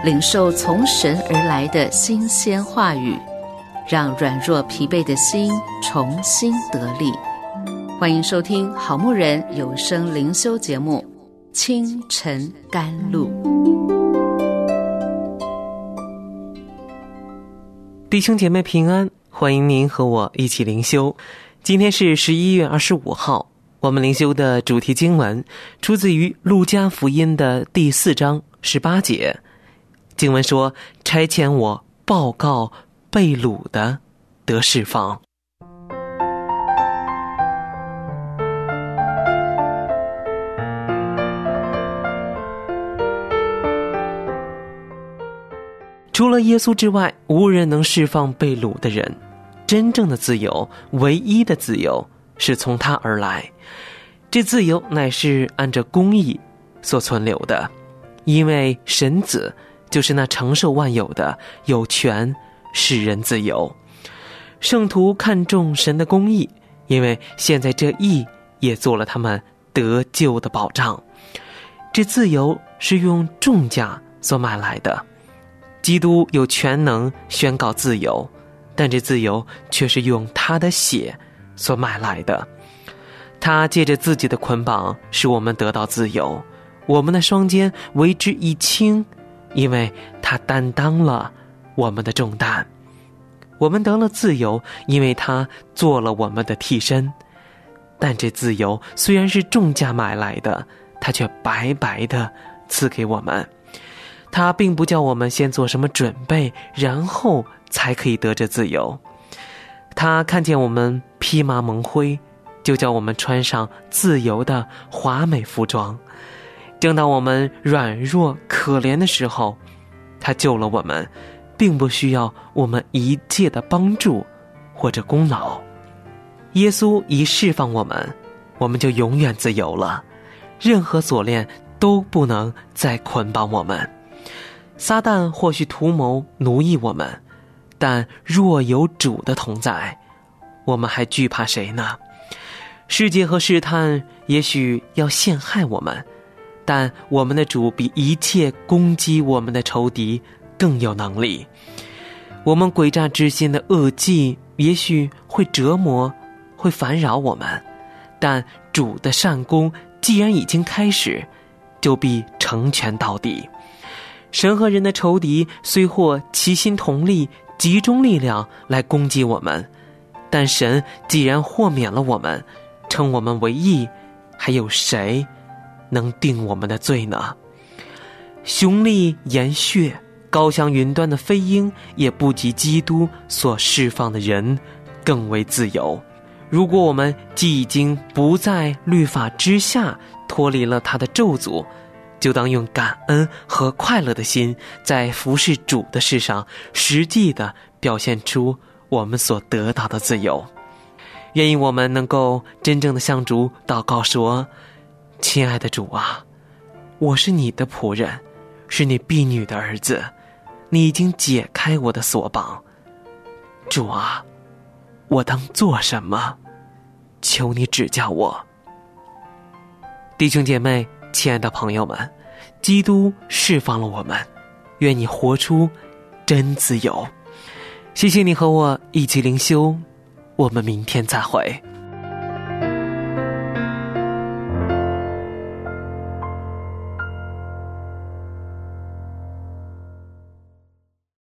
领受从神而来的新鲜话语，让软弱疲惫的心重新得力。欢迎收听好牧人有声灵修节目《清晨甘露》。 弟兄姐妹平安，欢迎您和我一起灵修。今天是11月25号，我们灵修的主题经文出自于路加福音的第4章18节。经文说，差遣我报告被掳的得释放。除了耶稣之外，无人能释放被掳的人。真正的自由，唯一的自由，是从他而来。这自由乃是按着公义所存留的，因为神子就是那承受万有的，有权使人自由。圣徒看重神的公义，因为现在这义也做了他们得救的保障。这自由是用重价所买来的。基督有权能宣告自由，但这自由却是用他的血所买来的。他借着自己的捆绑使我们得到自由，我们的双肩为之一轻，因为他担当了我们的重担。我们得了自由，因为他做了我们的替身。但这自由虽然是重价买来的，他却白白的赐给我们。他并不叫我们先做什么准备，然后才可以得着自由。他看见我们披麻蒙灰，就叫我们穿上自由的华美服装。正当我们软弱可怜的时候，他救了我们，并不需要我们一切的帮助或者功劳。耶稣一释放我们，我们就永远自由了，任何锁链都不能再捆绑我们。撒旦或许图谋奴役我们，但若有主的同在，我们还惧怕谁呢？世界和试探也许要陷害我们，但我们的主比一切攻击我们的仇敌更有能力。我们诡诈之心的恶计也许会折磨，会烦扰我们，但主的善功既然已经开始，就必成全到底。神和人的仇敌虽或齐心同力，集中力量来攻击我们，但神既然豁免了我们，称我们为义，还有谁能定我们的罪呢？雄力炎血，高翔云端的飞鹰，也不及基督所释放的人更为自由。如果我们既已经不在律法之下，脱离了他的咒诅，就当用感恩和快乐的心，在服侍主的事上实际地表现出我们所得到的自由。愿意我们能够真正的向主祷告说，亲爱的主啊，我是你的仆人，是你婢女的儿子，你已经解开我的锁绑。主啊，我当做什么？求你指教我。弟兄姐妹，亲爱的朋友们，基督释放了我们，愿你活出真自由。谢谢你和我一起灵修，我们明天再会。